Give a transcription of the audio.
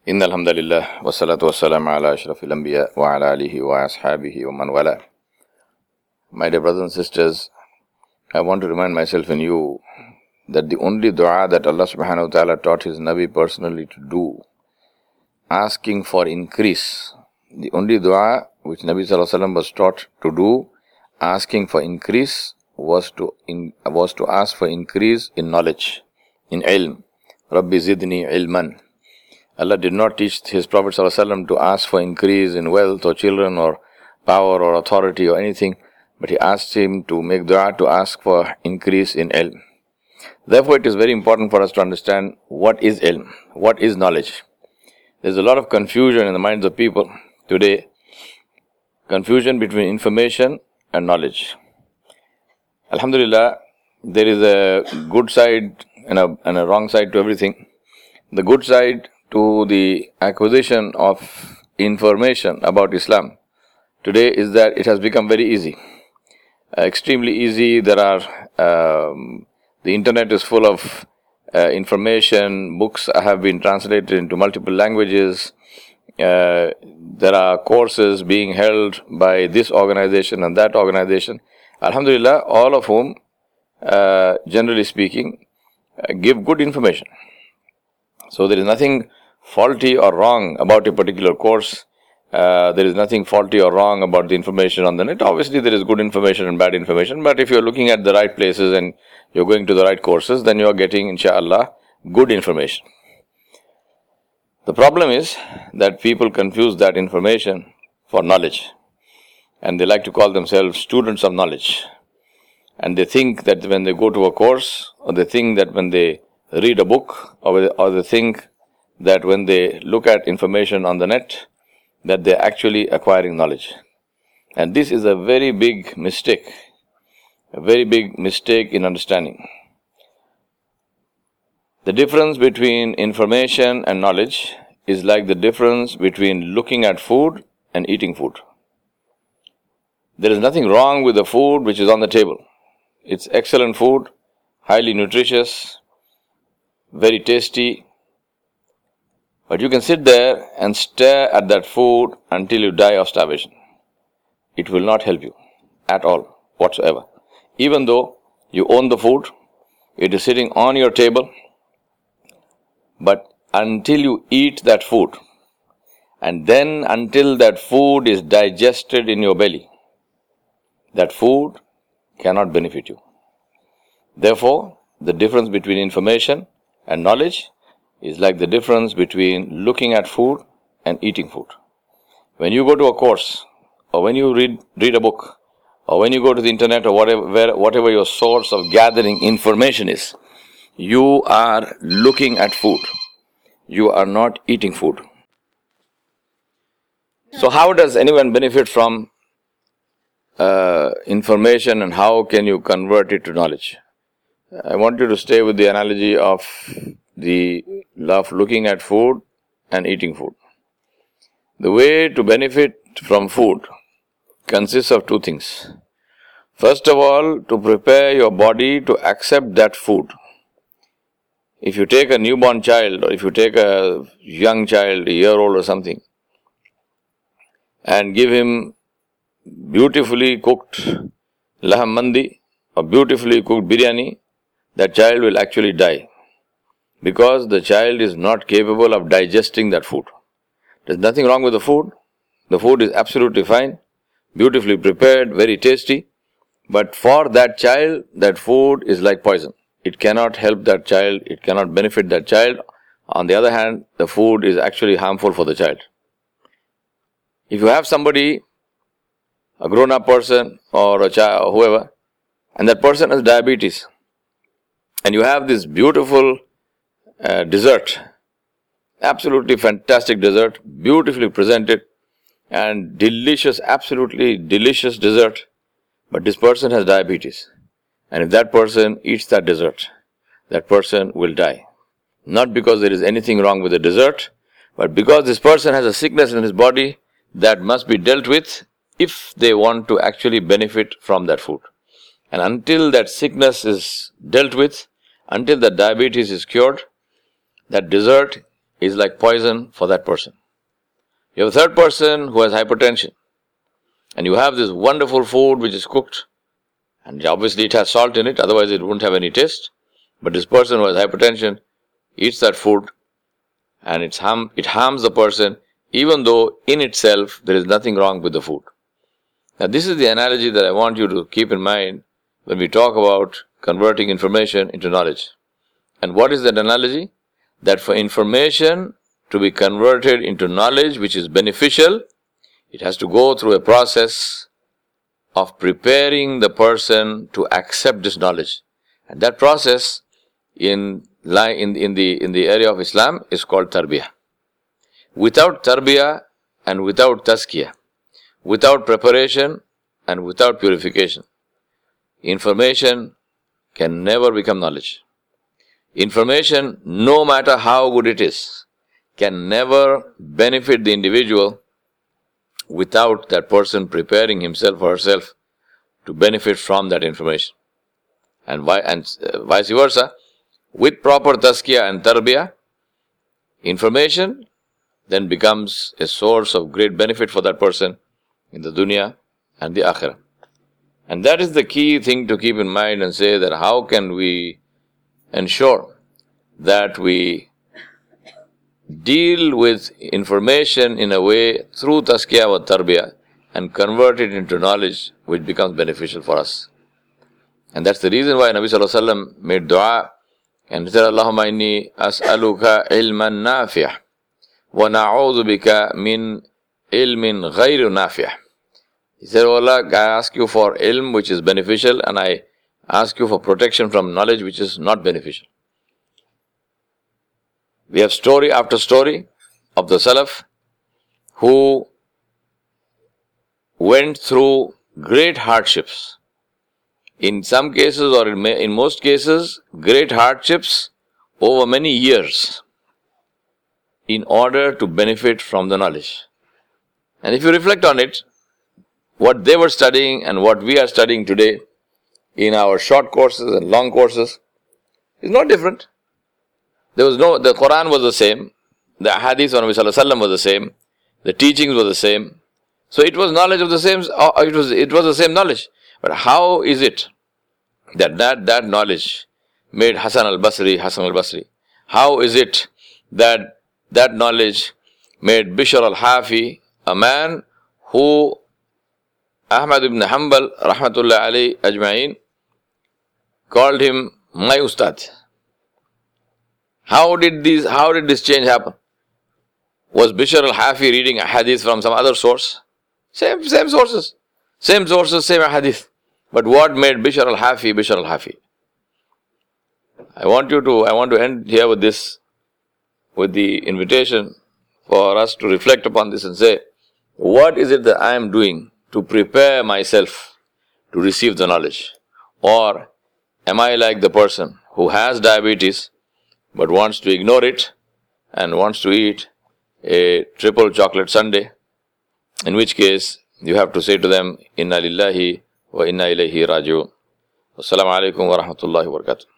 Inna alhamdulillah wa salatu wa salam ala ashrafil anbiya wa ala alihi wa ashabihi wa man wala. My dear brothers and sisters, I want to remind myself and you that the only dua that Allah subhanahu wa ta'ala taught His Nabi personally to do, asking for increase, the only dua which Nabi sallallahu alaihi wasallam was taught to do, asking for increase, was to ask for increase in knowledge, in ilm. Rabbi zidni ilman. Allah did not teach His Prophet ﷺ to ask for increase in wealth or children or power or authority or anything, but He asked him to make dua to ask for increase in ilm. Therefore, it is very important for us to understand what is ilm, what is knowledge. There is a lot of confusion in the minds of people today, confusion between information and knowledge. Alhamdulillah, there is a good side and a wrong side to everything. The good side to the acquisition of information about Islam today is that it has become very easy, extremely easy. There are the internet is full of information. Books have been translated into multiple languages. There are courses being held by this organization and that organization. Alhamdulillah, all of whom, generally speaking, give good information. So there is nothing faulty or wrong about a particular course. There is nothing faulty or wrong about the information on the net. Obviously, there is good information and bad information, but if you are looking at the right places and you are going to the right courses, then you are getting, inshallah, good information. The problem is that people confuse that information for knowledge, and they like to call themselves students of knowledge. And they think that when they go to a course, or they think that when they read a book, or they think that when they look at information on the net, that they're actually acquiring knowledge. And this is a very big mistake in understanding. The difference between information and knowledge is like the difference between looking at food and eating food. There is nothing wrong with the food which is on the table. It's excellent food, highly nutritious, very tasty. But you can sit there and stare at that food until you die of starvation. It will not help you at all, whatsoever. Even though you own the food, it is sitting on your table, but until you eat that food, and then until that food is digested in your belly, that food cannot benefit you. Therefore, the difference between information and knowledge is like the difference between looking at food and eating food. When you go to a course, or when you read a book, or when you go to the internet, or whatever your source of gathering information is, you are looking at food. You are not eating food. So how does anyone benefit from information, and how can you convert it to knowledge? I want you to stay with the analogy of looking at food and eating food. The way to benefit from food consists of two things. First of all, to prepare your body to accept that food. If you take a newborn child, or if you take a young child, a year old or something, and give him beautifully cooked laham mandi or beautifully cooked biryani, that child will actually die, because the child is not capable of digesting that food. There's nothing wrong with the food. The food is absolutely fine, beautifully prepared, very tasty. But for that child, that food is like poison. It cannot help that child, it cannot benefit that child. On the other hand, the food is actually harmful for the child. If you have somebody, a grown-up person or a child or whoever, and that person has diabetes, and you have this beautiful dessert, absolutely fantastic dessert, beautifully presented, and delicious, absolutely delicious dessert, but this person has diabetes. And if that person eats that dessert, that person will die. Not because there is anything wrong with the dessert, but because this person has a sickness in his body that must be dealt with if they want to actually benefit from that food. And until that sickness is dealt with, until the diabetes is cured, that dessert is like poison for that person. You have a third person who has hypertension, and you have this wonderful food which is cooked, and obviously it has salt in it, otherwise it wouldn't have any taste. But this person who has hypertension eats that food, and it harms the person, even though in itself there is nothing wrong with the food. Now this is the analogy that I want you to keep in mind when we talk about converting information into knowledge. And what is that analogy? That for information to be converted into knowledge which is beneficial, it has to go through a process of preparing the person to accept this knowledge. And that process in the area of Islam is called tarbiyah. Without tarbiyah and without tazkiyah, without preparation and without purification, information can never become knowledge. Information, no matter how good it is, can never benefit the individual without that person preparing himself or herself to benefit from that information. And vice versa, with proper tazkiyah and tarbiyah, information then becomes a source of great benefit for that person in the dunya and the akhirah. And that is the key thing to keep in mind and say that how can we ensure that we deal with information in a way through tazkiyah or tarbiyah and convert it into knowledge which becomes beneficial for us. And that's the reason why Nabi Sallallahu Alaihi Wasallam made dua and said, Allahumma inni as'aluka ilman nafi'ah wa na'udhu bika min ilmin ghayru nafi'ah. He said, oh Allah, I ask you for ilm which is beneficial, and I ask you for protection from knowledge which is not beneficial. We have story after story of the Salaf who went through great hardships. In some cases, or in most cases, great hardships over many years in order to benefit from the knowledge. And if you reflect on it, what they were studying and what we are studying today in our short courses and long courses is not different. The Quran was the same, the Hadith of Nabi Sallallahu Alaihi Wasallam was the same, the teachings were the same. So it was knowledge of the same, it was the same knowledge. But how is it that knowledge made Hasan al-Basri? How is it that knowledge made Bishr al-Hafi, a man who Ahmad ibn Hanbal rahmatullah alayhi ajma'in called him my ustad? How did this change happen? Was Bishr al-Hafi reading a hadith from some other source? Same sources, same hadith. But what made Bishr al-Hafi? I want to end here with this, with the invitation for us to reflect upon this and say, what is it that I am doing to prepare myself to receive the knowledge? Or am I like the person who has diabetes but wants to ignore it and wants to eat a triple chocolate sundae? In which case, you have to say to them, Inna lillahi wa inna ilayhi raji'un. Assalamu alaikum wa rahmatullahi wa barakatuh.